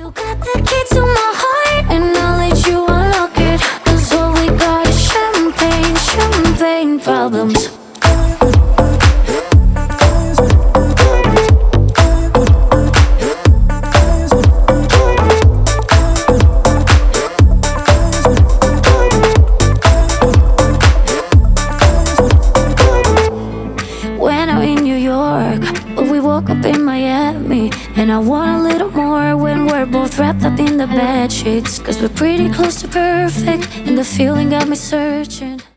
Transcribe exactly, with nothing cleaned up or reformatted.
You got the key to my heart, and I'll let you unlock it. 'Cause all we got is champagne, champagne problems. When I'm in New York, but we woke up in Miami, and I want a little more when we're both wrapped up in the bed sheets. 'Cause we're pretty close to perfect, and the feeling got me searching.